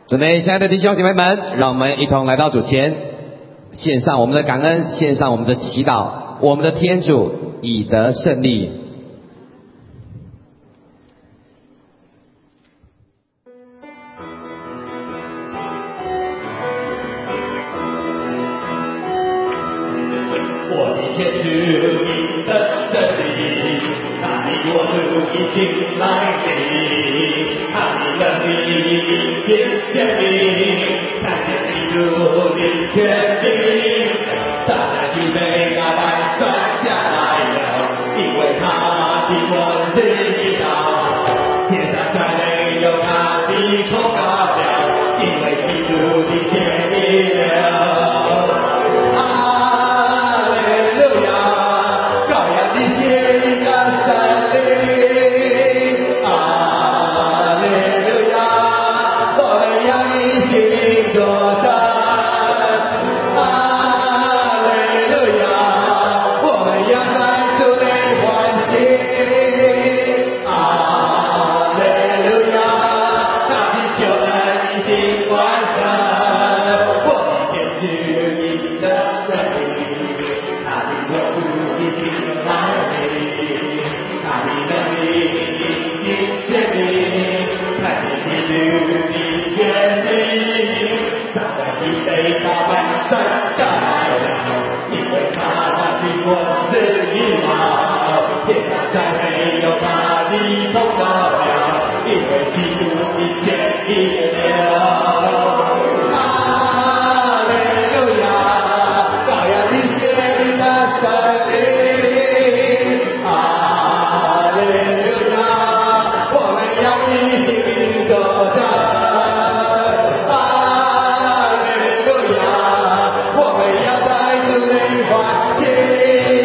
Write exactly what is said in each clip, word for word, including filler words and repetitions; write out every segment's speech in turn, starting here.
准备，亲爱的弟兄姐妹们，让我们一同来到主前，献上我们的感恩，献上我们的祈祷，我们的天主已得胜利。 我的天主已得胜利，他的国度已经来临，他的能力已经显明，看见基督的权柄，大家预备把万算下来了，因为他的国是一道，天上再没有他的控告了，因为基督的显明了。再没有他的控告了，因为基督的显明了。哈利路亚，羔羊的显明了胜利。哈利路亚，我们要一起作战。哈利路亚，我们要在主内欢喜。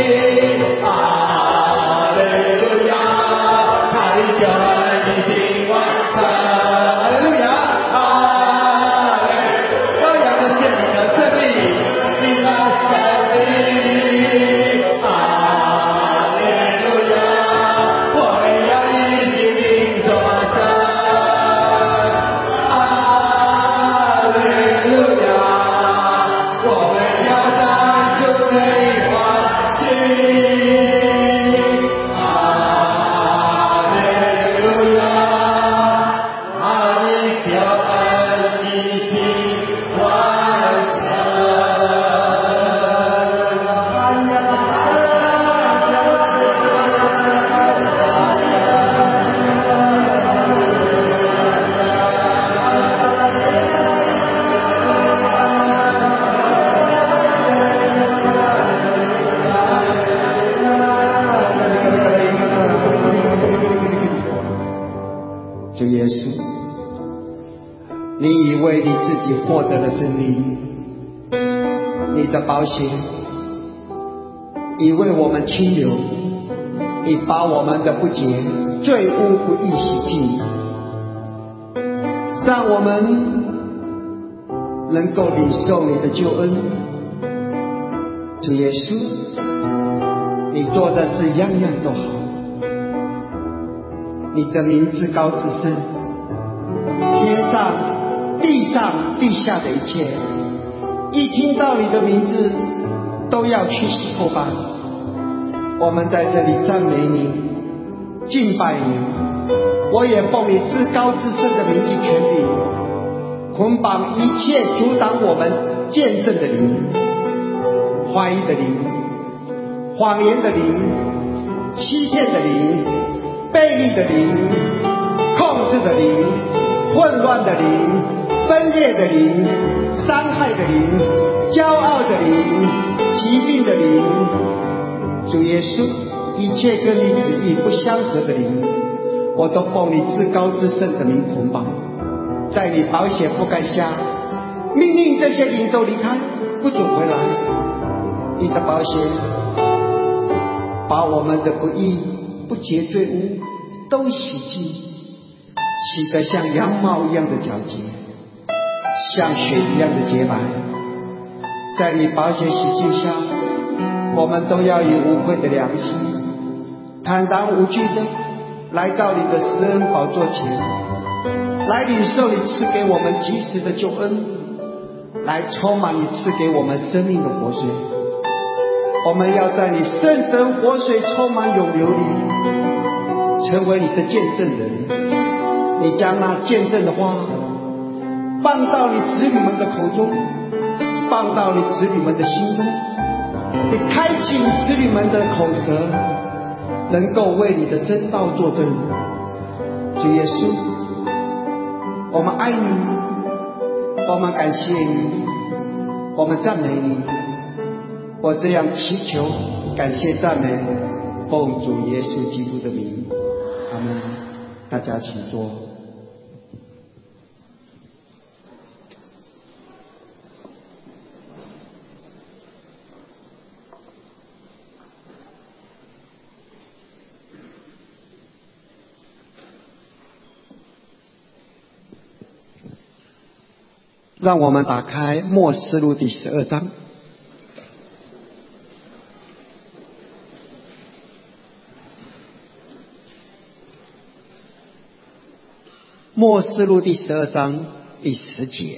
获得了胜利，你的宝血已为我们清流，已把我们的不洁、罪污不义洗净，让我们能够领受你的救恩。主耶稣，你做的事样样都好，你的名字高至圣，天上地上地下的一切，一听到你的名字都要屈膝叩拜。我们在这里赞美你，敬拜你。我也奉你至高至圣的名及权柄，捆绑一切阻挡我们见证的灵，怀疑的灵，谎言的灵，欺骗的灵，悖逆的灵，控制的灵，混乱的灵，分裂的灵，伤害的灵，骄傲的灵，疾病的灵。主耶稣，一切跟你旨意不相合的灵，我都奉你至高至圣的名捆绑，在你宝血覆盖下，命令这些灵都离开，不准回来。你的宝血把我们的不义、不洁、罪污都洗净，洗得像羊毛一样的皎洁，像雪一样的洁白。在你宝血洗净下，我们都要以无愧的良心，坦然无惧的来到你的施恩宝座前， 来领受你赐给我们及时的救恩，来充满你赐给我们生命的活水。我们要在你圣神活水充满涌流里，成为你的见证人。你将那见证的话放到你子女们的口中，放到你子女们的心中，你开启你子女们的口舌，能够为你的真道作证。主耶稣，我们爱你，我们感谢你，我们赞美你。我这样祈求、感谢、赞美，奉主耶稣基督的名，阿们。大家请坐。让我们打开默示录第十二章。默示录第十二章第十节，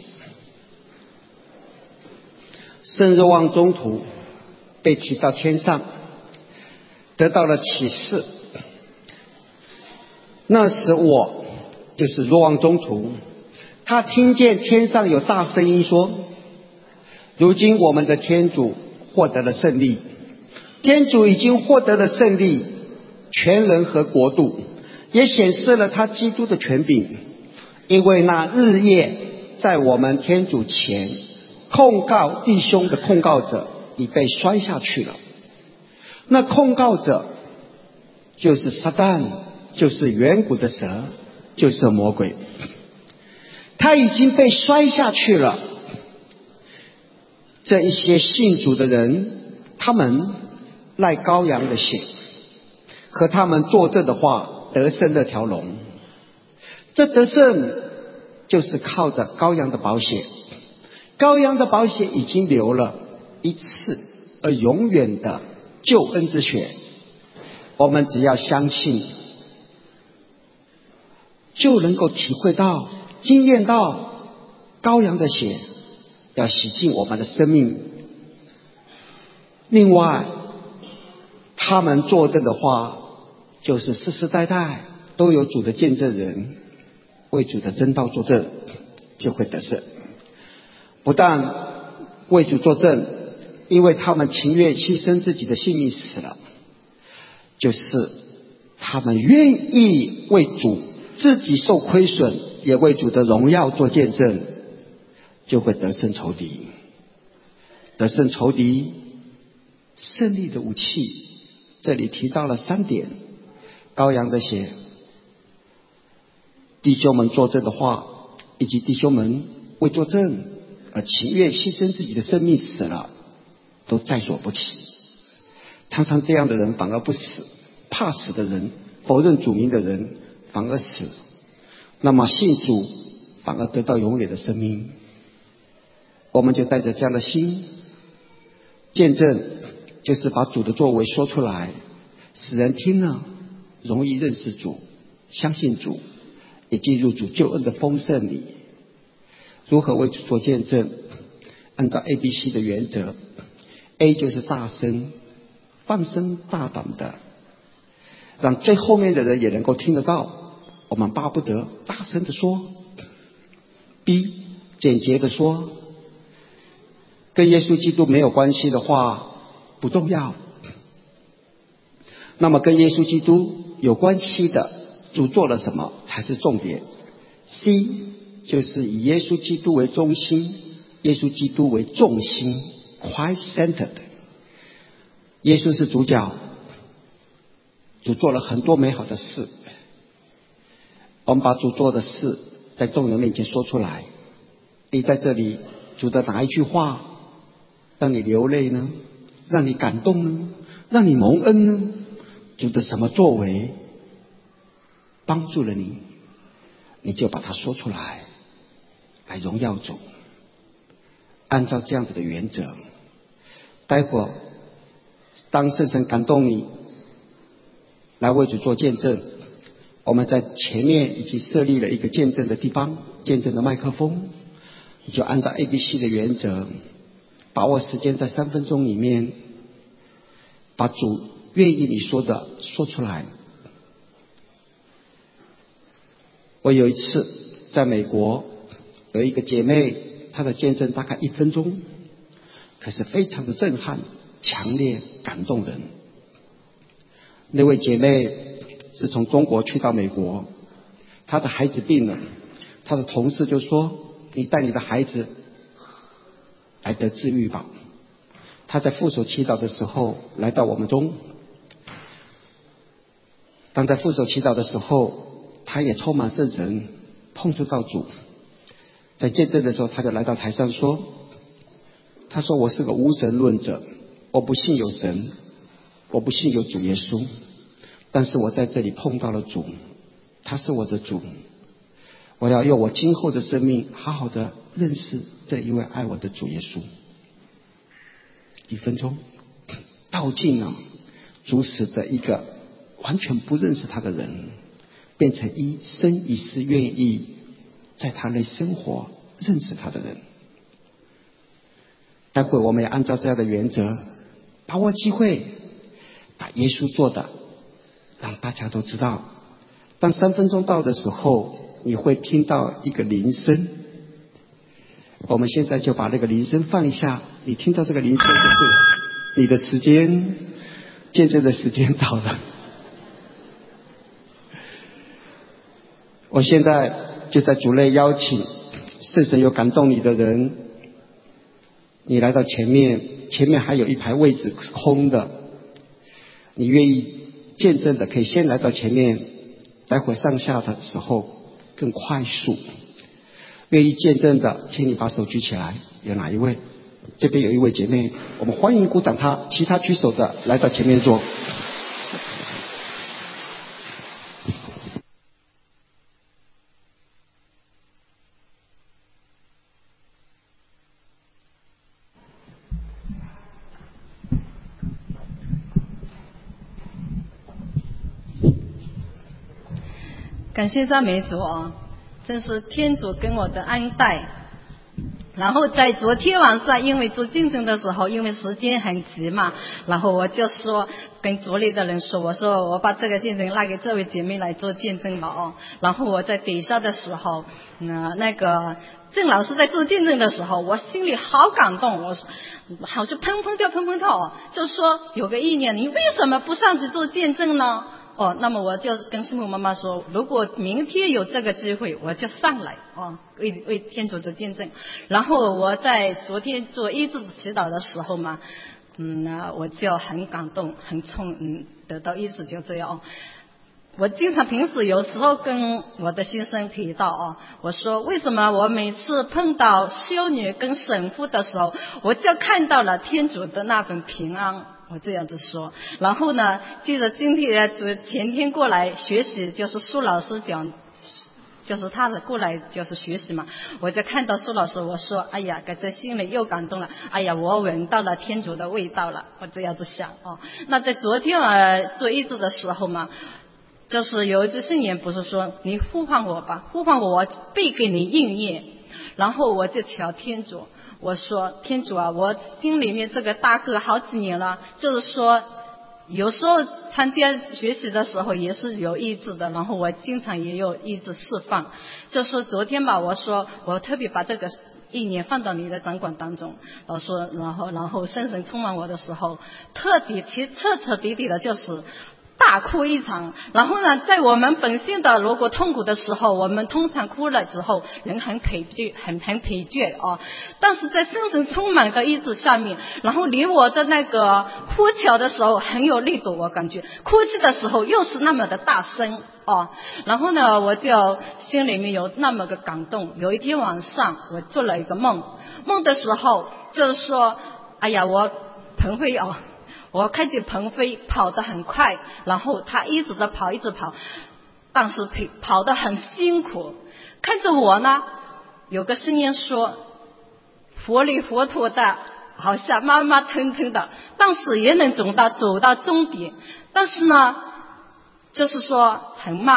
圣若望宗徒被提到天上，得到了启示。那时我就是若望宗徒，他听见天上有大声音说：如今我们的天主获得了胜利，天主已经获得了胜利，权人和国度，也显示了他基督的权柄。因为那日夜在我们天主前控告弟兄的控告者已被摔下去了。那控告者就是撒旦，就是远古的蛇，就是魔鬼，他已经被摔下去了。这一些信主的人，他们赖羔羊的血和他们作证的话，得胜那条龙。这得胜就是靠着羔羊的宝血，羔羊的宝血已经流了一次而永远的救恩之血。我们只要相信，就能够体会到、经验到羔羊的血要洗净我们的生命。另外，他们作证的话，就是世世代代都有主的见证人为主的真道作证，就会得胜。不但为主作证，因为他们情愿牺牲自己的性命死了，就是他们愿意为主自己受亏损，也为主的荣耀做见证，就会得胜仇敌。得胜仇敌胜利的武器，这里提到了三点：羔羊的血，弟兄们作证的话，以及弟兄们为作证而情愿牺牲自己的生命死了，都在所不惜。常常这样的人反而不死，怕死的人，否认主名的人反而死，那么信主反而得到永远的生命。我们就带着这样的心，见证就是把主的作为说出来，使人听了容易认识主，相信主，也进入主救恩的丰盛里。如何为主做见证？按照 A B C 的原则， A 就是大声放声大胆的，让最后面的人也能够听得到，我们巴不得大声的说。 B 简洁的说，跟耶稣基督没有关系的话不重要，那么跟耶稣基督有关系的主做了什么才是重点。 C 就是以耶稣基督为中心，耶稣基督为重心， Christ-centered。 耶稣是主角，主做了很多美好的事，我们把主做的事在众人面前说出来。你在这里，主的哪一句话让你流泪呢？让你感动呢？让你蒙恩呢？主的什么作为帮助了你，你就把它说出来，来荣耀主。按照这样子的原则，待会儿当圣神感动你来为主做见证， 我们在前面已经设立了一个见证的地方，见证的麦克风，你就按照 A B C 的原则，把握时间，在三分钟里面，把主愿意你说的说出来。我有一次在美国，有一个姐妹，她的见证大概一分钟，可是非常的震撼、强烈、感动人。那位姐妹是从中国去到美国，她的孩子病了，她的同事就说：“你带你的孩子来得治愈吧。”她在副手祈祷的时候来到我们中，当在副手祈祷的时候，她也充满圣神，碰触到主。在见证的时候，她就来到台上说：“她说我是个无神论者，我不信有神，我不信有主耶稣，但是我在这里碰到了主，他是我的主，我要用我今后的生命好好的认识这一位爱我的主耶稣。”一分钟道尽了主使的一个完全不认识他的人，变成一生一世愿意在他内生活认识他的人。待会我们也按照这样的原则，把握机会，把耶稣做的让大家都知道。当三分钟到的时候，你会听到一个铃声。我们现在就把那个铃声放一下，你听到这个铃声就是你的时间，见证的时间到了。我现在就在主内邀请圣神有感动你的人，你来到前面，前面还有一排位置空的，你愿意见证的可以先来到前面，待会上下的时候更快速。愿意见证的请你把手举起来，有哪一位？这边有一位姐妹，我们欢迎鼓掌她，其他举手的来到前面坐。 感谢赞美主啊！这是天主跟我的安待。然后在昨天晚上，因为做见证的时候，因为时间很急嘛，然后我就说跟组里的人说，我说我把这个见证拉给这位姐妹来做见证吧哦。然后我在底下的时候，那、呃、那个郑老师在做见证的时候，我心里好感动，我说好像砰砰跳砰砰跳哦，就说有个意念，你为什么不上去做见证呢？哦，那么我就跟师母妈妈说，如果明天有这个机会，我就上来哦，为为天主做见证。然后我在昨天做医治祈祷的时候嘛，嗯，那我就很感动，很冲，嗯，得到医治就这样。我经常平时有时候跟我的先生提到哦，我说为什么我每次碰到修女跟神父的时候，我就看到了天主的那份平安。我这样子说，然后呢，记得今天昨前天过来学习，就是苏老师讲，就是他的过来就是学习嘛，我就看到苏老师，我说，哎呀，在心里又感动了，哎呀，我闻到了天主的味道了，我这样子想哦。那在昨天呃做医治的时候嘛，就是有一句圣言不是说你呼唤我吧，呼唤我，我必给你应验。然后我就求天主，我说天主啊，我心里面这个大哥好几年了，就是说有时候参加学习的时候也是有意志的，然后我经常也有意志释放。就说昨天吧，我说我特别把这个意念放到你的掌管当中，我说然后然后圣神充满我的时候，彻底其彻彻底底的就是大哭一场。然后呢，在我们本性的如果痛苦的时候，我们通常哭了之后人很疲倦，很很疲倦哦。但是在圣神充满的意志下面，然后离我的那个哭泣的时候很有力度，我感觉哭泣的时候又是那么的大声哦。然后呢，我就心里面有那么个感动。有一天晚上我做了一个梦，梦的时候就是说，哎呀，我彭慧哦。我看见鹏飞跑得很快，然后他一直在跑一直跑，但是跑得很辛苦。看着我呢，有个声音说活里活脱的，好像慢慢腾腾的，但是也能走到走到终点，但是呢就是说很慢。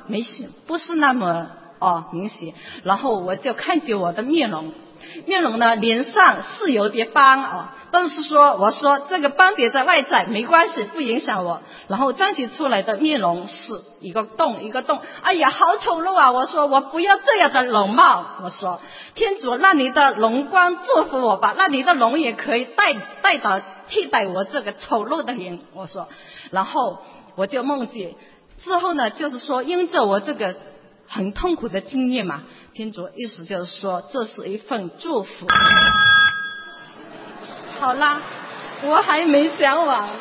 没显，不是那么哦明显。然后我就看见我的面容，面容呢脸上是有点斑哦，但是说我说这个斑点在外在没关系，不影响我。然后彰显出来的面容是一个洞一个洞，哎呀好丑陋啊！我说我不要这样的容貌，我说天主让你的荣光祝福我吧，让你的荣也可以带带到替代我这个丑陋的脸，我说。然后我就梦见之后呢，就是说因着我这个很痛苦的经验嘛，天主意思就是说这是一份祝福。好啦，我还没讲完呢。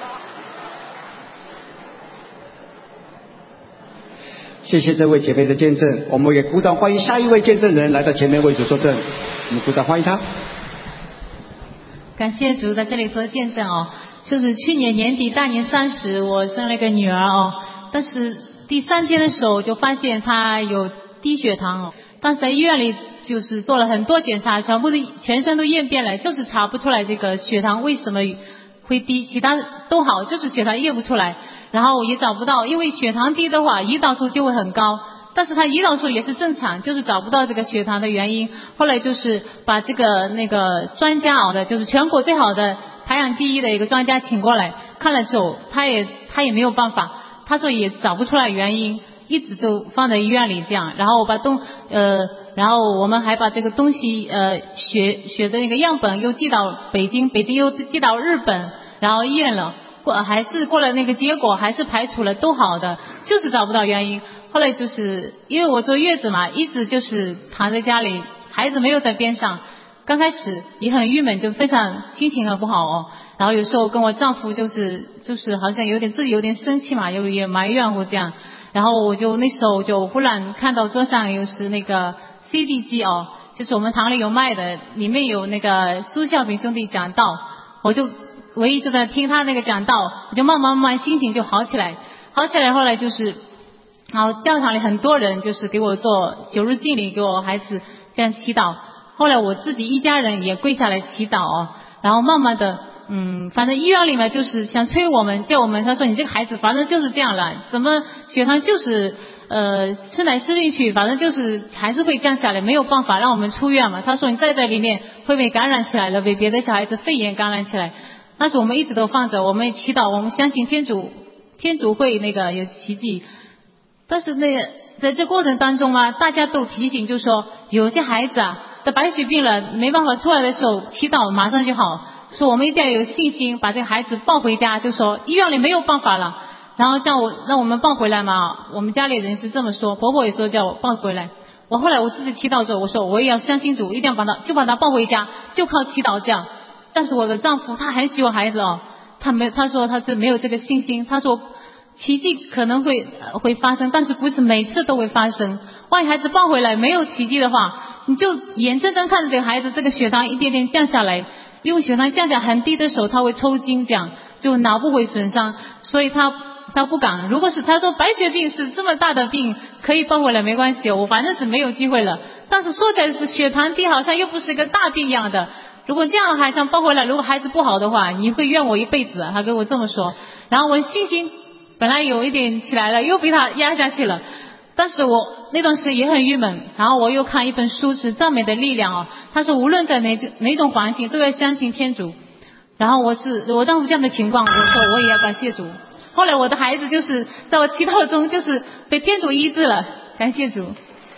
谢谢这位姐妹的见证，我们也鼓掌欢迎下一位见证人来到前面为主作证，我们鼓掌欢迎他。 感谢主在这里做见证哦，就是去年年底大年三十我生了一个女儿哦，但是第三天的时候就发现她有低血糖哦，当时在医院里就是做了很多检查，全部的全身都验遍了，就是查不出来这个血糖为什么会低，其他都好，就是血糖验不出来。然后也找不到，因为血糖低的话胰岛素就会很高，但是他胰岛素也是正常，就是找不到这个血糖的原因。后来就是把这个那个专家啊的，就是全国最好的排行第一的一个专家请过来看了之后，他也他也没有办法，他说也找不出来原因，一直就放在医院里这样。然后我把东呃，然后我们还把这个东西呃血血的那个样本又寄到北京，北京又寄到日本，然后验了。过还是过了那个结果，还是排除了都好的，就是找不到原因。后来就是因为我坐月子嘛，一直就是躺在家里，孩子没有在边上，刚开始也很郁闷，就非常心情很不好哦。然后有时候跟我丈夫就是就是好像有点自己有点生气嘛，有也埋怨或这样。然后我就那时候就忽然看到桌上有是那个 C D 机哦，就是我们堂里有卖的，里面有那个苏孝平兄弟讲道，我就唯一就在听他那个讲道，我就慢慢慢慢心情就好起来，好起来。后来就是，然后教堂里很多人就是给我做九日敬礼，给我孩子这样祈祷。后来我自己一家人也跪下来祈祷哦，然后慢慢的，嗯，反正医院里面就是想催我们，叫我们，他说你这个孩子反正就是这样了，怎么血糖就是呃吃奶吃进去，反正就是还是会降下来，没有办法让我们出院嘛。他说你在这里面会被感染起来了，被别的小孩子肺炎感染起来。但是我们一直都放着，我们祈祷，我们相信天主，天主会那个有奇迹。但是那在这过程当中嘛，大家都提醒，就说有些孩子啊，得白血病了，没办法出来的时候，祈祷马上就好。说我们一定要有信心，把这个孩子抱回家，就说医院里没有办法了，然后叫我让我们抱回来嘛。我们家里人是这么说，婆婆也说叫我抱回来。我后来我自己祈祷之后，我说我也要相信主，一定要把他就把他抱回家，就靠祈祷这样。但是我的丈夫他很喜欢孩子哦，他没他说他这没有这个信心，他说奇迹可能会、呃、会发生，但是不是每次都会发生。万一孩子抱回来没有奇迹的话，你就眼睁睁看着这个孩子这个血糖一点点降下来，因为血糖降下很低的时候他会抽筋，这样就脑部会损伤，所以他他不敢。如果是他说白血病是这么大的病可以抱回来没关系，我反正是没有机会了。但是说起来是血糖低好像又不是一个大病一样的，如果这样还想抱回来，如果孩子不好的话，你会怨我一辈子。他跟我这么说，然后我信心本来有一点起来了，又被他压下去了。但是我那段时间也很郁闷，然后我又看一本书是赞美的力量哦，他说无论在哪种哪种环境都要相信天主。然后我是我丈夫这样的情况，我说我也要感谢主。后来我的孩子就是在我祈祷中就是被天主医治了，感谢主。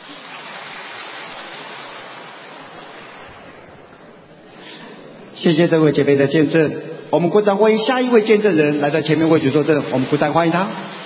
谢谢这位姐妹的见证，我们鼓掌欢迎下一位见证人来到前面为主作证，我们鼓掌欢迎他。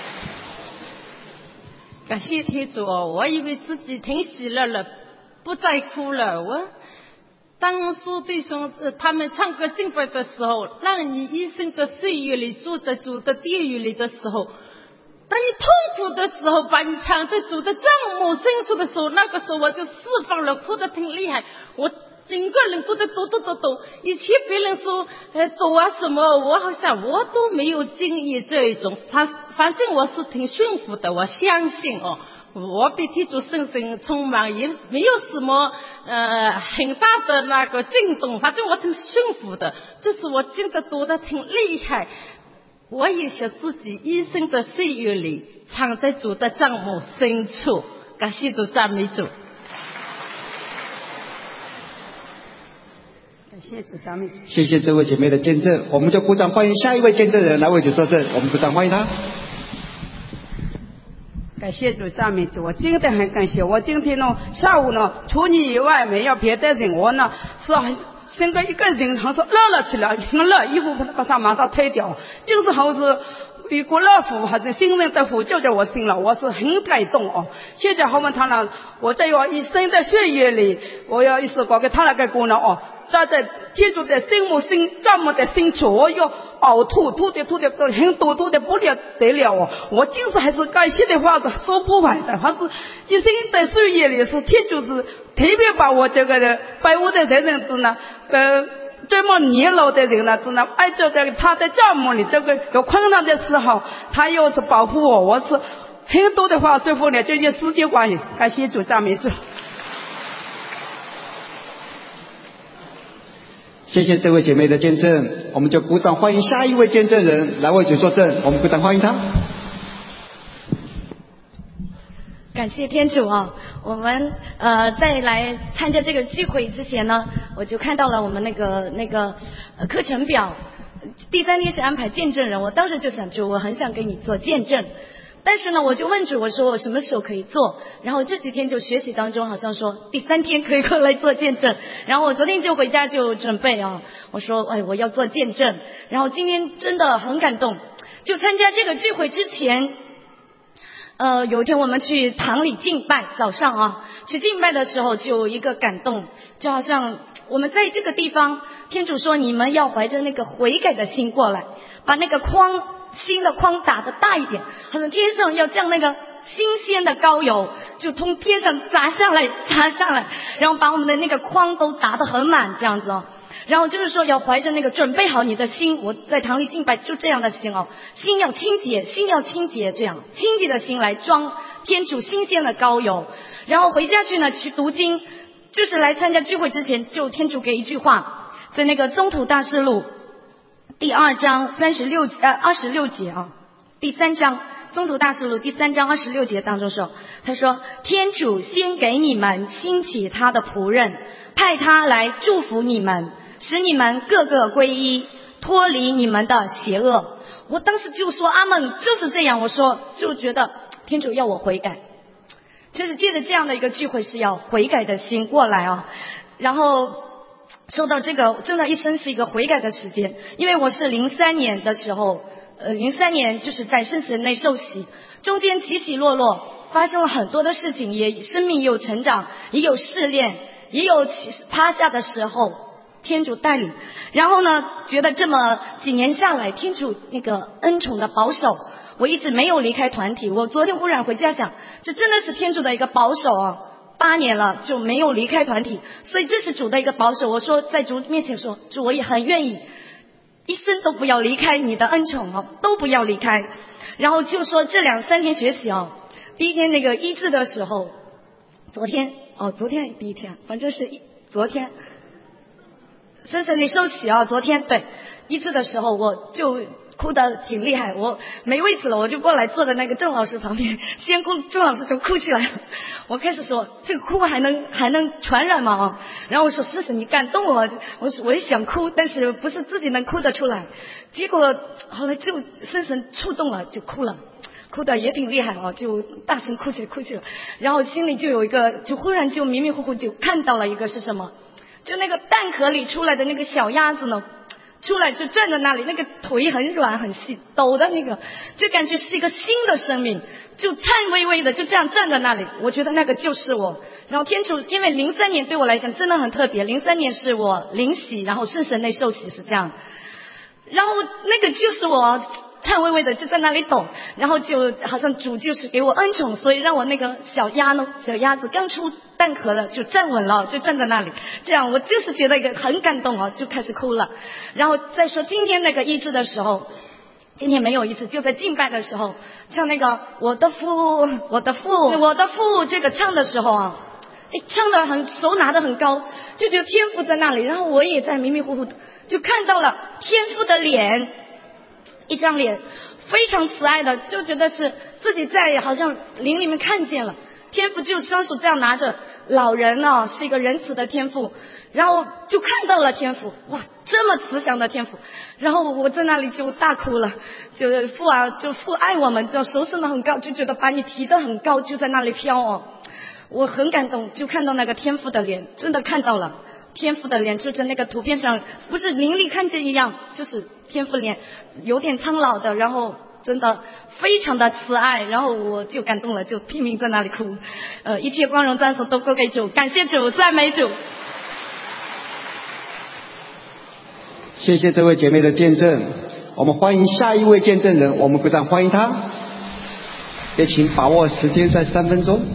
感谢天主哦，我以为自己挺喜乐了，不再哭了。我当苏弟兄呃他们唱歌敬拜的时候，让你一生的岁月里住在主的殿宇里的时候，当你痛苦的时候，把你藏在主的帐幕深处的时候，那个时候我就释放了，哭得挺厉害，我整个人都在抖抖抖抖。以前别人说呃抖啊什么，我好像我都没有经历这一种，反反正我是挺顺服的，我相信哦，我被天主圣神充满，也没有什么呃很大的那个震动，反正我挺顺服的，就是我真的读得挺厉害。我也想自己一生的岁月里藏在主的帐幕深处。感谢主，赞美主。 感谢主，赞美主。 谢谢这位姐妹的见证，我们就鼓掌欢迎下一位见证人来为主作证。我们鼓掌欢迎他。 感谢主，赞美主！我今天很感谢，我今天呢下午呢，除你以外没有别的人，我呢是很生个一个人，好像乐了起来，很乐，衣服把它马上推掉，就是好似一股乐福还是新人的福就在我心了，我是很感动哦。谢谢好们他呢，我在我一生的岁月里，我要一次过给他那个姑娘哦，站在天主的心目心帐幕的深处，我要呕吐，吐的吐的很多，吐的不了得了哦。我就是还是感谢的话说不完的，还是一生的岁月里是天主是特别把我这个人拜我的人人子呢，呃。这么年老的人呢，只能挨着在他的帐幕里，这个有困难的时候，他又是保护我。我是很多的话说服了，这些时间关系，感谢主，赞美主。 谢谢这位姐妹的见证，我们就鼓掌欢迎下一位见证人来为主作证。我们鼓掌欢迎他。 感谢天主啊！我们呃在来参加这个聚会之前呢，我就看到了我们那个那个呃课程表，第三天是安排见证人，我当时就想主，我很想给你做见证，但是呢，我就问主，我说我什么时候可以做？然后这几天就学习当中好像说第三天可以过来做见证，然后我昨天就回家就准备啊，我说哎我要做见证，然后今天真的很感动，就参加这个聚会之前。呃，有一天我们去堂里敬拜，早上啊，去敬拜的时候就有一个感动，就好像我们在这个地方，天主说你们要怀着那个悔改的心过来，把那个筐新的筐打得大一点，好像天上要降那个新鲜的膏油，就从天上砸下来，砸下来，然后把我们的那个筐都砸得很满，这样子哦。然后就是说要怀着那个准备好你的心，我在堂里敬拜就这样的心哦，心要清洁，心要清洁，这样清洁的心来装天主新鲜的膏油。然后回家去呢去读经，就是来参加聚会之前，就天主给一句话，在那个宗徒大事录第二章三十六呃二十六节啊，第三章宗徒大事录第三章二十六节当中说，他说天主先给你们兴起他的仆人，派他来祝福你们，使你们个个归一，脱离你们的邪恶。我当时就说阿们，就是这样。我说就觉得天主要我悔改，就是借着这样的一个聚会是要悔改的心过来啊。然后收到这个，真的一生是一个悔改的时间，因为我是零三年的时候，呃，零三年就是在圣神内受洗，中间起起落落，发生了很多的事情，也生命也有成长，也有试炼，也有趴下的时候。天主带领，然后呢，觉得这么几年下来，天主那个恩宠的保守，我一直没有离开团体。我昨天忽然回家想，这真的是天主的一个保守啊！八年了就没有离开团体，所以这是主的一个保守。我说在主面前说，主我也很愿意，一生都不要离开你的恩宠哦，都不要离开。然后就说这两三天学习哦，第一天那个医治的时候，昨天哦，昨天第一天，反正是昨天。深深你受洗啊！昨天对医治的时候，我就哭得挺厉害，我没位置了，我就过来坐在那个郑老师旁边，先哭，郑老师就哭起来了。我开始说这个哭还能还能传染吗？啊，然后我说深深你感动我，我说我也想哭，但是不是自己能哭得出来。结果后来就深深触动了，就哭了。哭得也挺厉害啊，就大声哭起哭起了，然后心里就有一个，就忽然就迷迷糊糊就看到了一个是什么。就那个蛋壳里出来的那个小鸭子呢，出来就站在那里，那个腿很软很细，抖的那个，就感觉是一个新的生命，就颤巍巍的就这样站在那里。我觉得那个就是我。然后天主，因为零三年对我来讲真的很特别，零三年是我领洗，然后圣神内受洗是这样，然后那个就是我。颤巍巍的就在那里抖，然后就好像主就是给我恩宠，所以让我那个小鸭呢，小鸭子刚出蛋壳了就站稳了，就站在那里，这样我就是觉得一个很感动啊，就开始哭了。然后再说今天那个医治的时候，今天没有医治，就在敬拜的时候唱那个我的父我的父我的父这个唱的时候啊，唱得很手拿得很高，就觉得天父在那里，然后我也在迷迷糊糊的就看到了天父的脸。一张脸非常慈爱的，就觉得是自己在好像灵里面看见了天父，就双手这样拿着老人呢，是一个仁慈的天父，然后就看到了天父，哇，这么慈祥的天父，然后我在那里就大哭了，就是父啊，就父爱我们，就手伸得很高，就觉得把你提得很高，就在那里飘哦，我很感动，就看到那个天父的脸，真的看到了天父的脸，就在那个图片上，不是灵里看见一样，就是天父脸，有点苍老的，然后真的非常的慈爱，然后我就感动了，就拼命在那里哭。呃，一切光荣赞颂都归给主，感谢主，赞美主。 谢谢这位姐妹的见证，我们欢迎下一位见证人，我们鼓掌欢迎她，也请把握时间在三分钟。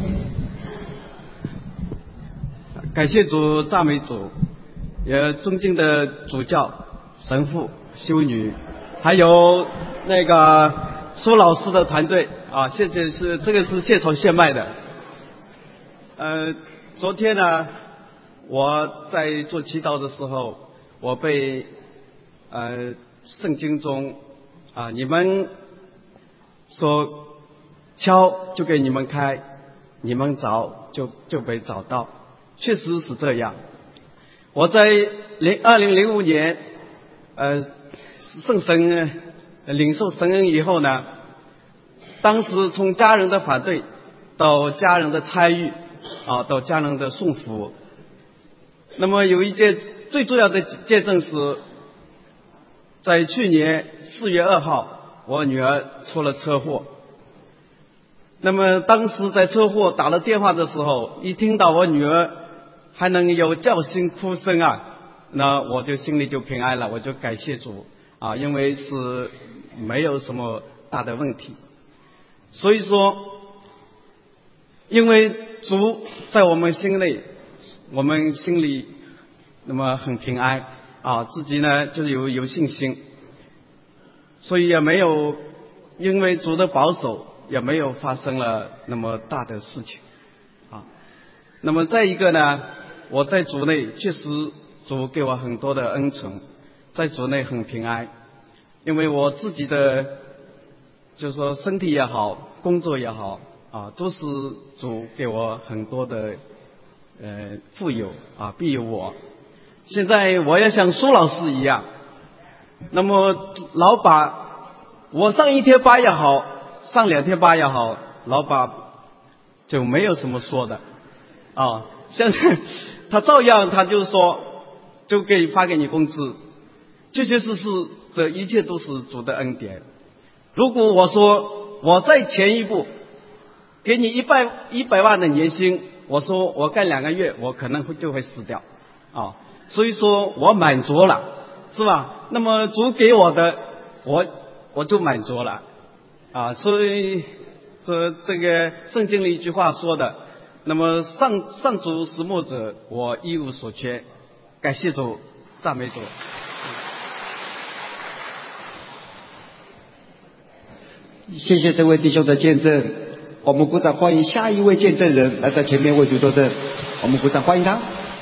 感谢主，赞美主，也尊敬的主教、神父、修女，还有那个苏老师的团队啊，谢谢，是这个是现炒现卖的。呃，昨天呢，我在做祈祷的时候，我被呃圣经中啊，你们说敲就给你们开，你们找就就被找到。确实是这样。我在零二零零五年，呃，圣神领受神恩以后呢，当时从家人的反对到家人的参与，啊，到家人的送福。那么有一件最重要的见证是，在去年四月二号，我女儿出了车祸。那么当时在车祸打了电话的时候，一听到我女儿还能有叫声哭声啊，那我就心里就平安了，我就感谢主啊，因为是没有什么大的问题。所以说，因为主在我们心内，我们心里那么很平安啊，自己呢就是有有信心，所以也没有因为主的保守，也没有发生了那么大的事情啊。那么再一个呢，我在主内确实主给我很多的恩宠，在主内很平安，因为我自己的就是说身体也好，工作也好啊，都是主给我很多的呃富有啊，庇佑我。现在我也像苏老师一样，那么老把我上一天班也好，上两天班也好，老把就没有什么说的啊。现在他照样他就说就给发给你工资，确确实实这一切都是主的恩典。如果我说我再前一步给你一百一百万的年薪，我说我干两个月我可能会就会死掉啊。所以说我满足了，是吧？那么主给我的我我就满足了啊。所以这这个圣经里一句话说的，那么上上主是牧者，我一无所缺。感谢主，赞美主。 谢谢这位弟兄的见证，我们鼓掌欢迎下一位见证人来到前面为主作证，我们鼓掌欢迎他。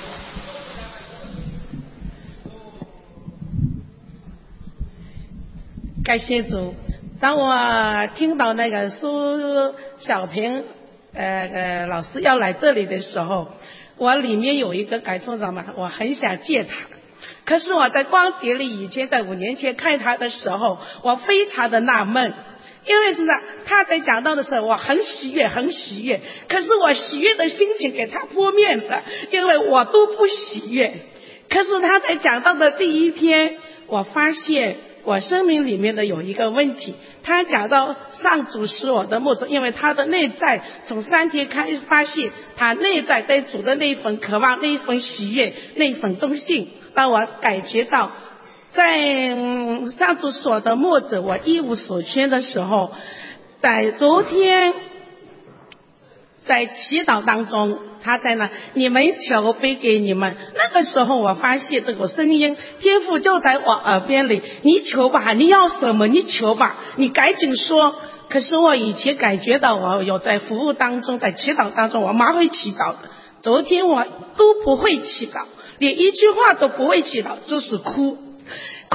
感谢主，当我听到那个苏小平呃呃老师要来这里的时候，我里面有一个感触，知道吗？我很想见他。可是我在光碟里以前在五年前看他的时候，我非常的纳闷，因为是呢他在讲到的时候，我很喜悦，很喜悦。可是我喜悦的心情给他泼面子，因为我都不喜悦。可是他在讲到的第一天，我发现我生命里面的有一个问题。他讲到上主是我的牧者，因为他的内在从三天开始发现他内在对主的那一份渴望，那一份喜悦，那一份忠信，让我感觉到在、嗯、上主是我的牧者，我一无所缺的时候，在昨天在祈祷当中，他在那，你们求ပေး给你们。那个时候我发现这个声音，天父就在我耳边里，你求吧，你要什么你求吧，你赶紧说。可是我以前感觉到我有在服务当中，在祈祷当中，我妈会祈祷的。昨天我都不会祈祷，连一句话都不会祈祷，就是哭。哭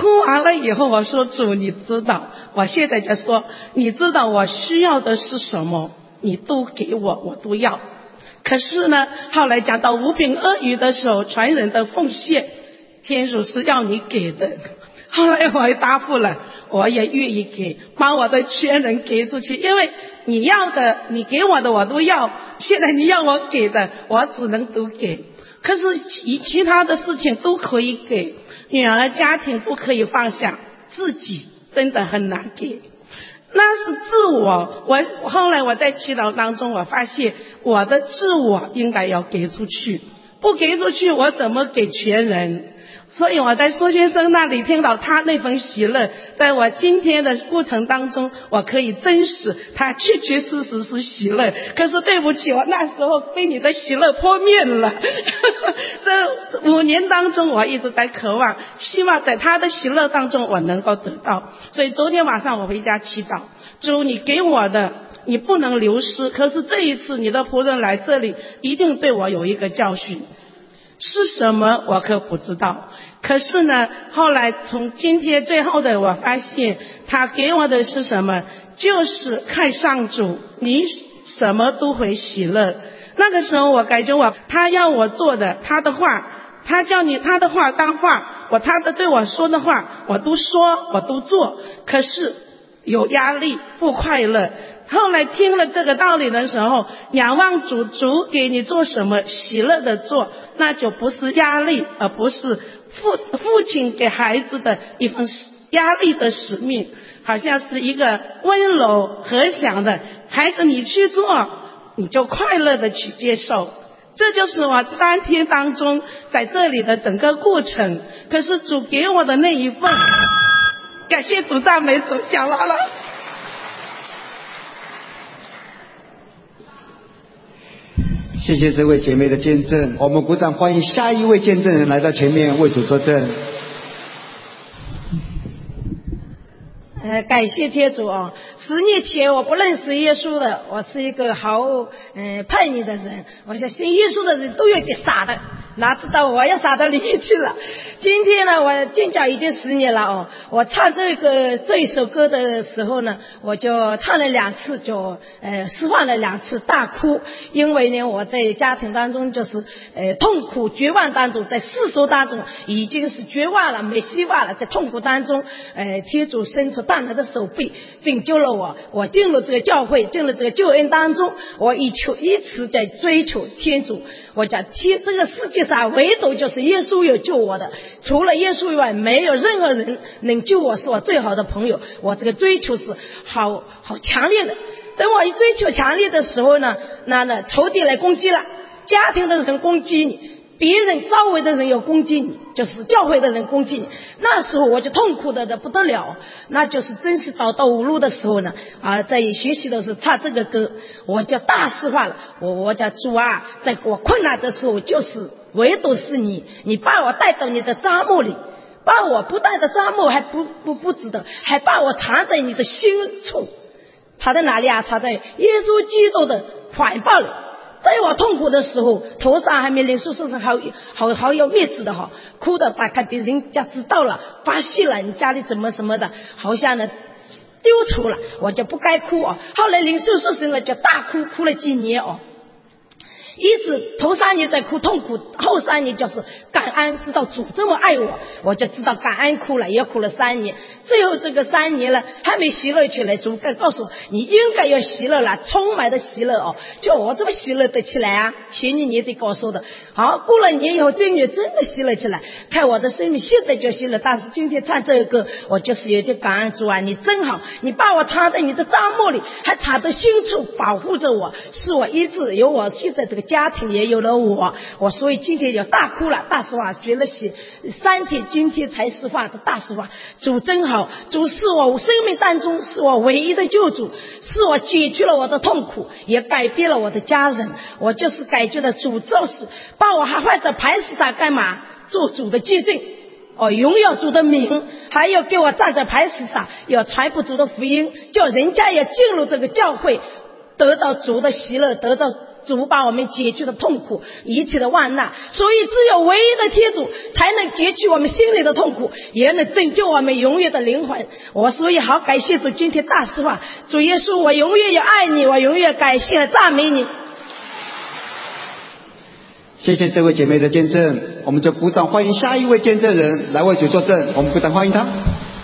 哭完了以后，我说主，你知道，我现在就说，你知道我需要的是什么，你都给我，我都要。可是呢，后来讲到五饼二鱼的时候，传人的奉献，天主是要你给的。后来我也答复了，我也愿意给，把我的全人给出去，因为你要的，你给我的我都要，现在你要我给的，我只能都给。可是其其他的事情都可以给，女儿家庭都可以放下，自己真的很难给。那是自我，我后来我在祈祷当中，我发现我的自我应该要给出去，不给出去，我怎么给全人？所以我在苏先生那里听到他那份喜乐，在我今天的过程当中，我可以真实他确确实实是喜乐。可是对不起，我那时候被你的喜乐破灭了。这五年当中，我一直在渴望，希望在他的喜乐当中我能够得到。所以昨天晚上我回家祈祷，主，你给我的你不能流失，可是这一次你的仆人来这里，一定对我有一个教训。是什么我可不知道，可是呢，后来从今天最后的我发现，他给我的是什么？就是看上主，你什么都会喜乐。那个时候我感觉我他要我做的，他的话，他叫你他的话当话，我他的对我说的话我都说我都做，可是有压力不快乐。后来听了这个道理的时候，仰望主，主给你做什么，喜乐的做，那就不是压力，而不是父父亲给孩子的一份压力的使命，好像是一个温柔和祥的孩子，你去做，你就快乐的去接受。这就是我三天当中在这里的整个过程。可是主给我的那一份，感谢主，赞美主，讲完了。 谢谢这位姐妹的见证，我们鼓掌欢迎下一位见证人来到前面为主作证。 呃，感谢天主啊！十年前我不认识耶稣的，我是一个毫无嗯、呃、叛逆的人。我想信耶稣的人都有点傻的，哪知道我要傻到里面去了。今天呢，我进教已经十年了哦。我唱这个这一首歌的时候呢，我就唱了两次，就呃释放了两次大哭，因为呢我在家庭当中就是呃痛苦绝望当中，在世俗当中已经是绝望了，没希望了，在痛苦当中，呃天主伸出大能的手臂拯救了我，我进入这个教会，进入这个救恩当中，我一求一直在追求天主。我讲天，这个世界上唯独就是耶稣有救我的，除了耶稣以外没有任何人能救我，是我最好的朋友。我这个追求是好好强烈的。等我一追求强烈的时候呢，那呢仇敌来攻击了，家庭的人攻击你，别人周围的人有攻击你，就是教会的人攻击你，那时候我就痛苦的不得了。那就是真是找到无路的时候呢，啊，在学习的时候唱这个歌，我就大实话了，我我叫主啊，在我困难的时候，就是唯独是你，你把我带到你的帐幕里，把我不带的帐幕还不不不值得，还把我藏在你的心处，藏在哪里啊？藏在耶稣基督的怀抱里。在我痛苦的时候，头上还没领受，身上好好好有面子的哈，哭的把看别人家知道了，发现了你家里怎么什么的，好像呢丢出了，我就不该哭哦。后来领受受身了，就大哭，哭了几年哦。一直头三年在哭痛苦，后三年就是感恩，知道主这么爱我，我就知道感恩，哭了也哭了三年。最后这个三年了还没喜乐起来，主该告诉我你应该要喜乐了，充满的喜乐哦。就我这么喜乐得起来啊？前年年底告诉的，好，过了年以后这月真的喜乐起来，看我的生命现在就喜乐。但是今天唱这个歌，我就是有点感恩主啊，你真好，你把我藏在你的帐幕里，还藏在心处保护着我，是我医治，有我现在这个家庭也有了我，我所以今天要大哭了，大实话学了些三天，今天才实话的大实话。主真好，主是我生命当中是我唯一的救主，是我解决了我的痛苦，也改变了我的家人。我就是感觉到主就是把我还放在牌子上干嘛？做主的见证哦，荣耀主的名，还要给我站在牌子上，要传播主的福音，叫人家也进入这个教会，得到主的喜乐，得到主把我们解决的痛苦，一切的万难。所以只有唯一的天主才能解去我们心里的痛苦，也能拯救我们永远的灵魂。我所以好感谢主今天大实话，主耶稣，我永远要爱你，我永远感谢和赞美你。 谢谢这位姐妹的见证，我们就鼓掌欢迎下一位见证人来为主作证，我们鼓掌欢迎他。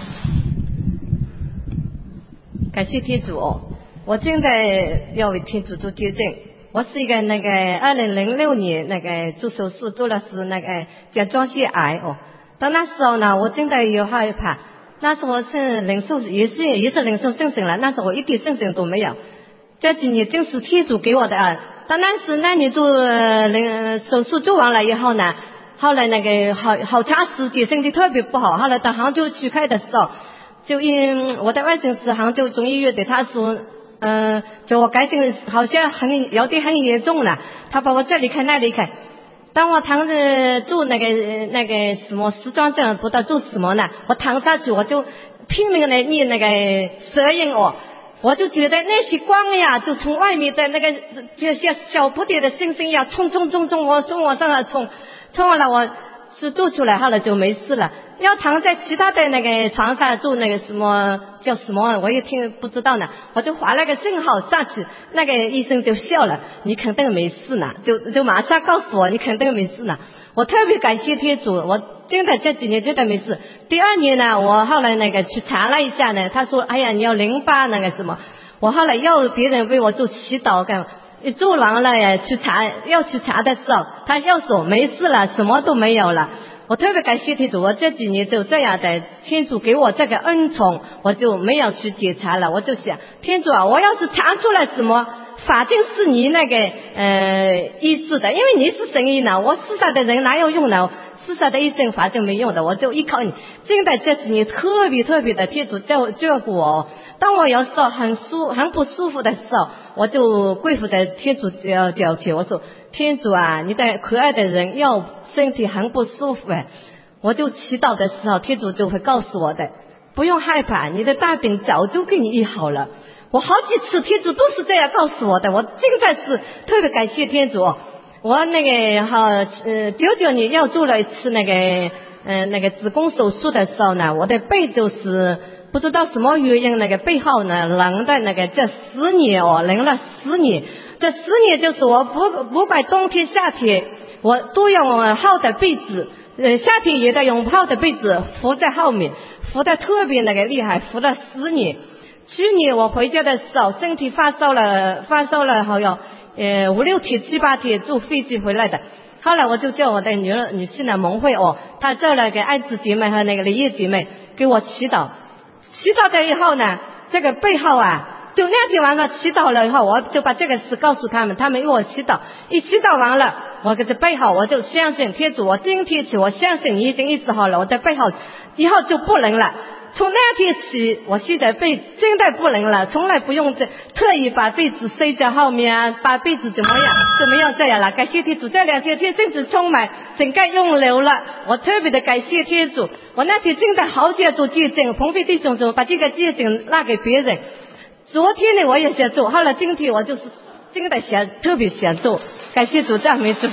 感谢天主哦，我真的要为天主做见证。我是一个那个二零零六年那个做手术做的是那个甲状腺癌哦。到那时候呢，我真的有害怕。那时候我是领受也是也是领受圣神了，那时候我一点圣神都没有。这几年正是天主给我的啊。到那时那年做呃手术做完了以后呢，后来那个好好长时间身体特别不好。后来到杭州去开的时候，就因我的外甥是杭州中医院的，他说。嗯，就我感情好像很有点很严重了，他把我这里看那里看。当我躺着做那个那个什么时装症，不知道做什么呢？我躺下去，我就拼命的念那个舌印哦，我就觉得那些光呀，就从外面的那个就像小不点的星星一样，冲冲冲冲，我从我上来冲，冲完了我是做出来，后来就没事了。要躺在其他的那个床上做那个什么叫什么，我也听不知道呢。我就划了个信号上去，那个医生就笑了，你肯定没事呢，就就马上告诉我你肯定没事呢。我特别感谢天主，我真的这几年真的没事。第二年呢，我后来那个去查了一下呢，他说哎呀你要淋巴那个什么，我后来要别人为我做祈祷干。一做完了呀，去查要去查的时候，他要说没事了，什么都没有了。我特别感谢天主，我这几年就这样的，天主给我这个恩宠，我就没有去检查了。我就想，天主啊，我要是查出来什么，法定是你那个呃医治的，因为你是神医呢，我世上的人哪有用呢？世上的医生法定没用的，我就依靠你。真的这几年特别特别的天主照照顾我。当我有时候很舒很不舒服的时候，我就跪伏在天主脚脚前，我说天主啊，你的可爱的人要身体很不舒服哎，我就祈祷的时候，天主就会告诉我的，不用害怕，你的大病早就给你医好了。我好几次天主都是这样告诉我的，我真的是特别感谢天主。我那个好呃九九年要做了一次那个呃那个子宫手术的时候呢，我的背就是不知道什么原因，那个背后呢冷的那个这十年哦，冷了十年。这十年就是我不不管冬天夏天，我都用厚的被子，呃夏天也得用厚的被子敷在后面，敷得特别那个厉害，敷了十年。去年我回家的时候，身体发烧了，发烧了好像呃五六天七八天，坐飞机回来的。后来我就叫我的女儿女性的盟会哦，她叫了个爱子姐妹和那个离异姐妹给我祈祷。祈祷了以后呢，这个背后啊，就那天晚上祈祷了以后，我就把这个事告诉他们，他们为我祈祷。一祈祷完了，我给这背后我就相信天主，我今天起我相信你已经医治好了，我的背后以后就不冷了。从那天起，我现在背真的不冷了，从来不用这特意把被子塞在后面啊，把被子怎么样就没有这样了。感谢天主，这两天天甚至充满整个涌流了，我特别的感谢天主。我那天真的好想做见证，鹏飞弟兄说把这个见证拿给别人。昨天呢我也想做，后来今天我就是真的想特别想做。感谢主，赞美主。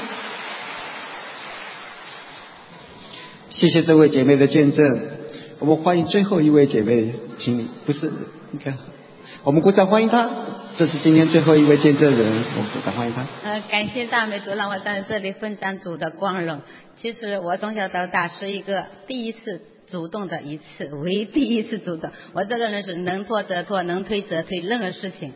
谢谢这位姐妹的见证。我们欢迎最后一位姐妹，请你不是你看，我们鼓掌欢迎她，这是今天最后一位见证人，我们鼓掌欢迎她。 呃，感谢赞美主，让我在这里分享主的光荣。其实我从小到大是一个第一次主动的一次，唯第一次主动。我这个人是能拖则拖，能推则推，任何事情。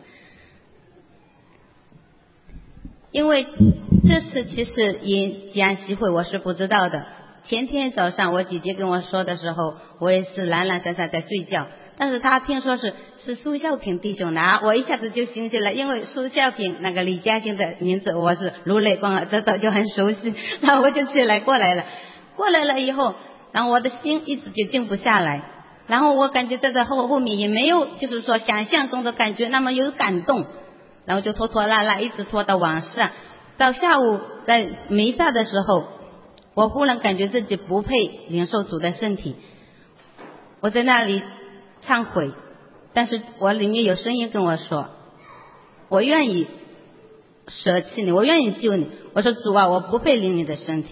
因为这次其实演讲习会我是不知道的。前天早上我姐姐跟我说的时候，我也是懒懒散散在睡觉，但是她听说是是苏孝平弟兄的啊，我一下子就醒起来，因为苏孝平那个李嘉欣的名字我是如雷贯耳，这早就很熟悉，然后我就起来过来了。过来了以后，然后我的心一直就静不下来，然后我感觉在这后后面也没有就是说想象中的感觉那么有感动，然后就拖拖拉拉一直拖到晚上，到下午在弥撒的时候，我忽然感觉自己不配领受主的身体，我在那里忏悔，但是我里面有声音跟我说，我愿意舍弃你，我愿意救你。我说主啊，我不配领你的身体，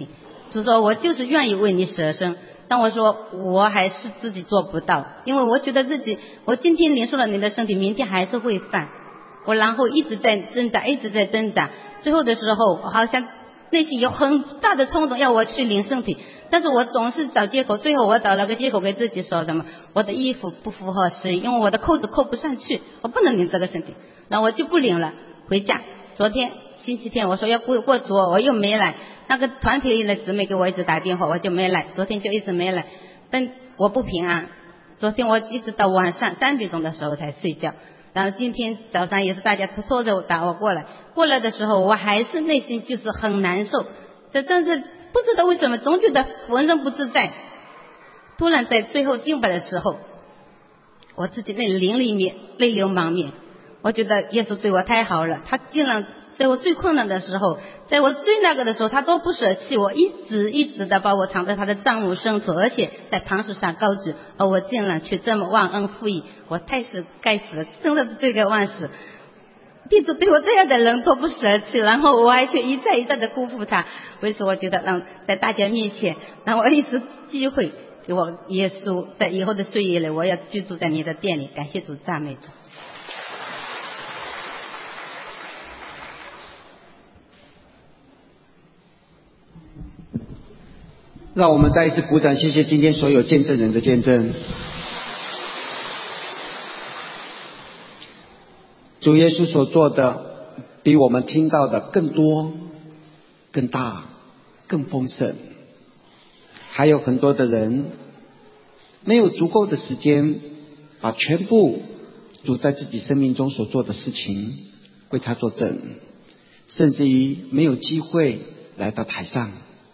主说我就是愿意为你舍身。但我说我还是自己做不到，因为我觉得自己，我今天领受了你的身体，明天还是会犯，我然后一直在挣扎，一直在挣扎，最后的时候好像内心有很大的冲动要我去领身体，但是我总是找借口，最后我找了个借口给自己说什么，我的衣服不符合时宜，因为我的扣子扣不上去，我不能领这个身体，然后我就不领了，回家。昨天星期天我说要过过主，我又没来，那个团体里的姊妹给我一直打电话，我就没来，昨天就一直没来，但我不平安，昨天我一直到晚上三点钟的时候才睡觉，然后今天早上也是大家拖拖着打我过来，过来的时候我还是内心就是很难受，这真是不知道为什么总觉得浑身不自在。突然在最后敬拜的时候，我自己那灵里面泪流满面，我觉得耶稣对我太好了，他竟然在我最困难的时候，在我最那个的时候，他都不舍弃我，一直一直的把我藏在他的帐幕深处，而且在磐石上高举，而我竟然却这么忘恩负义，我太是该死了，真的是罪该万死。地主对我这样的人都不舍弃，然后我还却一再一再的辜负他，为此我觉得让在大家面前让我一次机会给我耶稣，在以后的岁月里我要居住在你的殿里，感谢主，赞美主。 让我们再一次鼓掌，谢谢今天所有见证人的见证。主耶稣所做的比我们听到的更多、更大、更丰盛。还有很多的人没有足够的时间把全部主在自己生命中所做的事情为他作证，甚至于没有机会来到台上。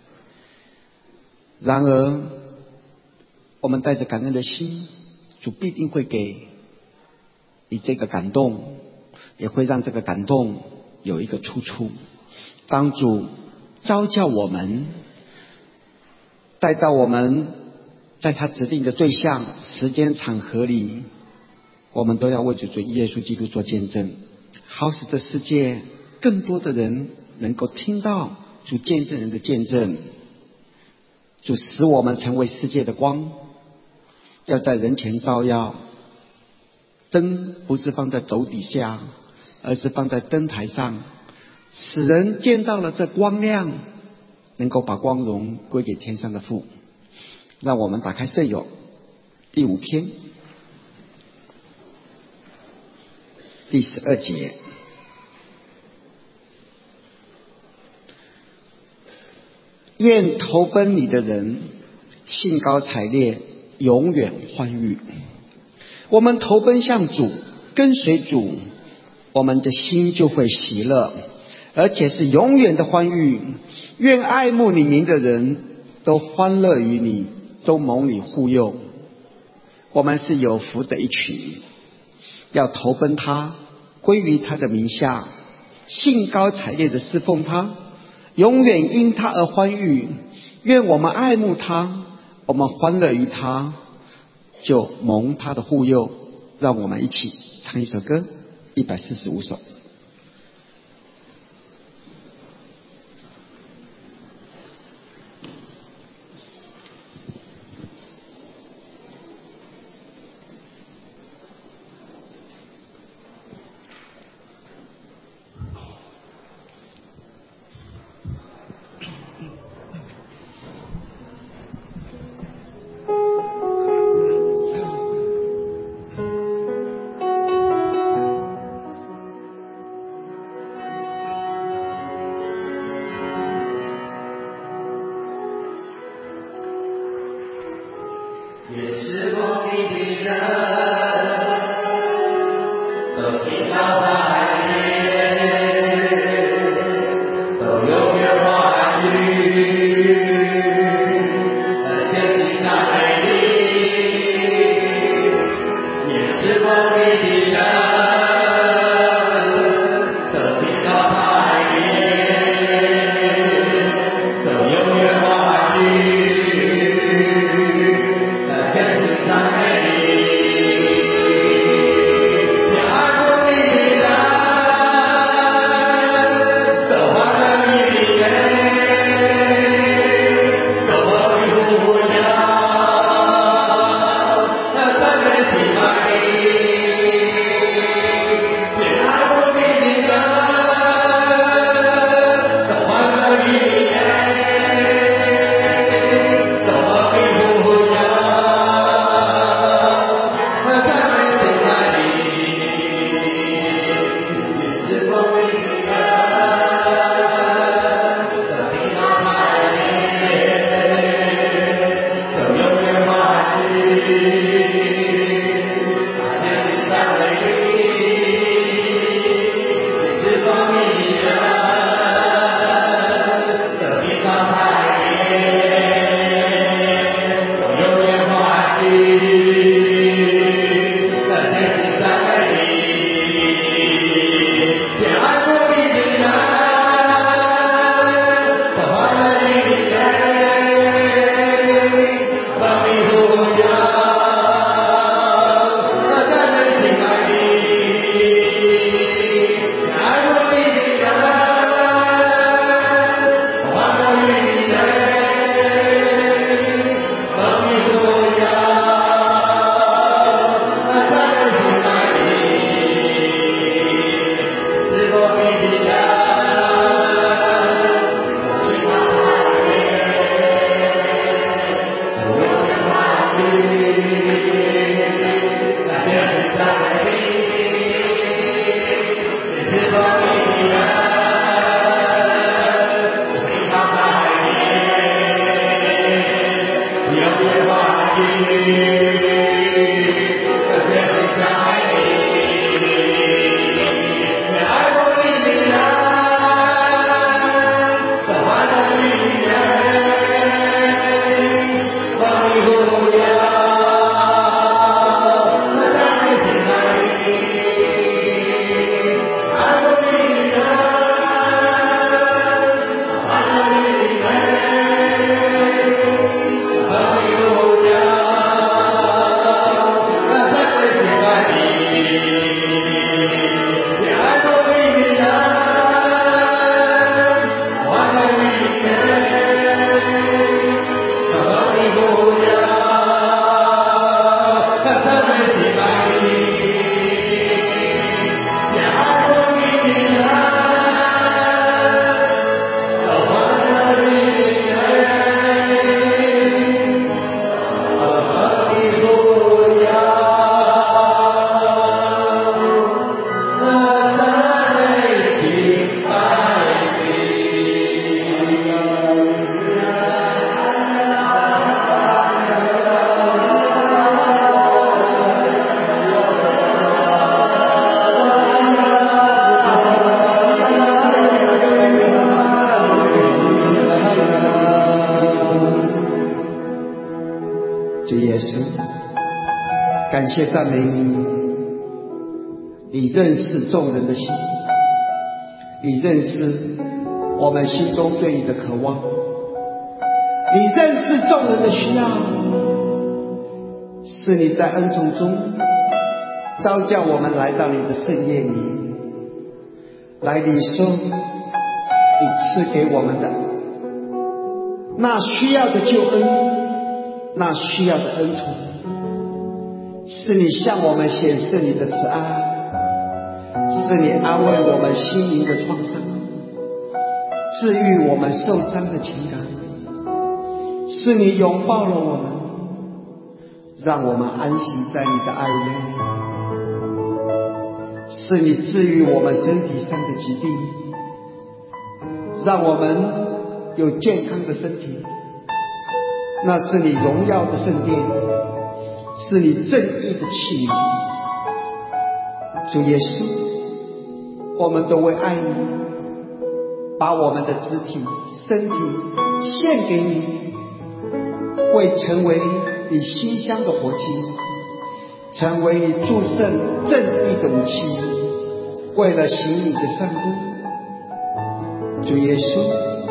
然而我们带着感恩的心，主必定会给你这个感动，也会让这个感动有一个出处。当主召叫我们，带到我们在他指定的对象、时间、场合里，我们都要为主耶稣基督做见证，好使这世界更多的人能够听到主见证人的见证。主使我们成为世界的光，要在人前照耀。灯不是放在斗底下，而是放在灯台上，使人见到了这光亮，能够把光荣归给天上的父。让我们打开圣咏第五篇第十二节。愿投奔你的人兴高采烈，永远欢愉。我们投奔向主，跟随主，我们的心就会喜乐，而且是永远的欢愉。愿爱慕你名的人都欢乐于你，都蒙你护佑。我们是有福的一群，要投奔他，归于他的名下，兴高采烈的侍奉他，永远因他而欢愉。愿我们爱慕他，我们欢乐于他，就蒙他的护佑。让我们一起唱一首歌，一百四十五首。 Yeah. 感谢赞美你，你认识众人的心，你认识我们心中对你的渴望，你认识众人的需要，是你在恩宠中召叫我们来到你的圣宴里，来领受你赐给我们的那需要的救恩，那需要的恩宠，是你向我们显示你的慈爱，是你安慰我们心灵的创伤，治愈我们受伤的情感，是你拥抱了我们，让我们安息在你的爱内，是你治愈我们身体上的疾病，让我们有健康的身体，那是你荣耀的圣殿，是你正义的器皿。主耶稣，我们都为爱你，把我们的肢体身体献给你，为成为你馨香的活祭，成为你祝圣正义的武器，为了行你的善功。主耶稣，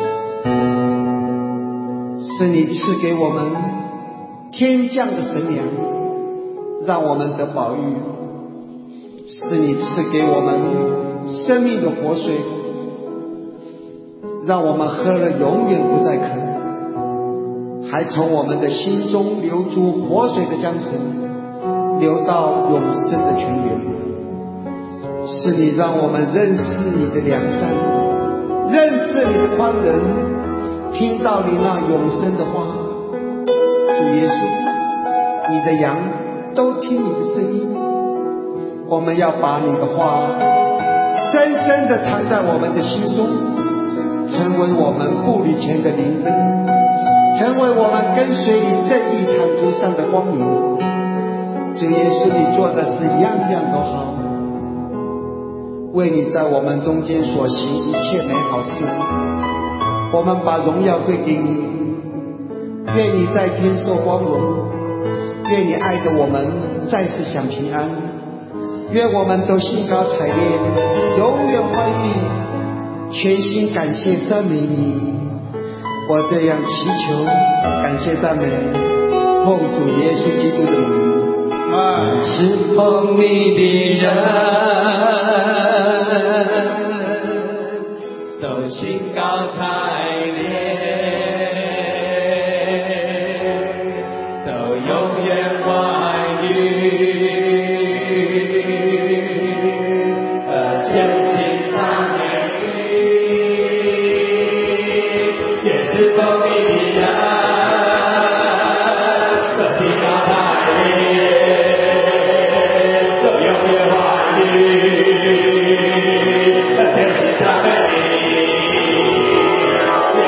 是你赐给我们天降的神粮，让我们得保育，是你赐给我们生命的活水，让我们喝了永远不再渴，还从我们的心中流出活水的江河，流到永生的泉源。是你让我们认识你的良善，认识你的宽仁，听到你那永生的话。主耶稣，你的羊都听你的声音，我们要把你的话深深地藏在我们的心中，成为我们步履前的灵灯，成为我们跟随你正义坦途上的光明。主耶稣，你做的事样样都好，为你在我们中间所行一切美好事，我们把荣耀归给你。愿你在天受光荣，愿你爱的我们在世享平安，愿我们都兴高采烈，永远欢愉，全心感谢赞美你。我这样祈求感谢赞美，奉主耶稣基督的名。啊，是奉你的人都兴高采烈，都永远欢愉，呃，全心赞美你，也是奉你的人都兴高采烈，都永远欢愉，呃，全心赞美你。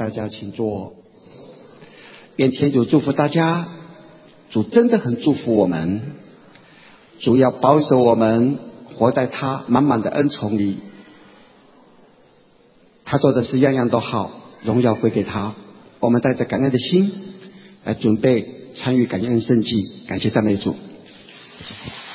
大家请坐。愿天主祝福大家，主真的很祝福我们，主要保守我们活在他满满的恩宠里。他做的事样样都好，荣耀归给他。我们带着感恩的心来准备参与感恩圣祭，感谢赞美主。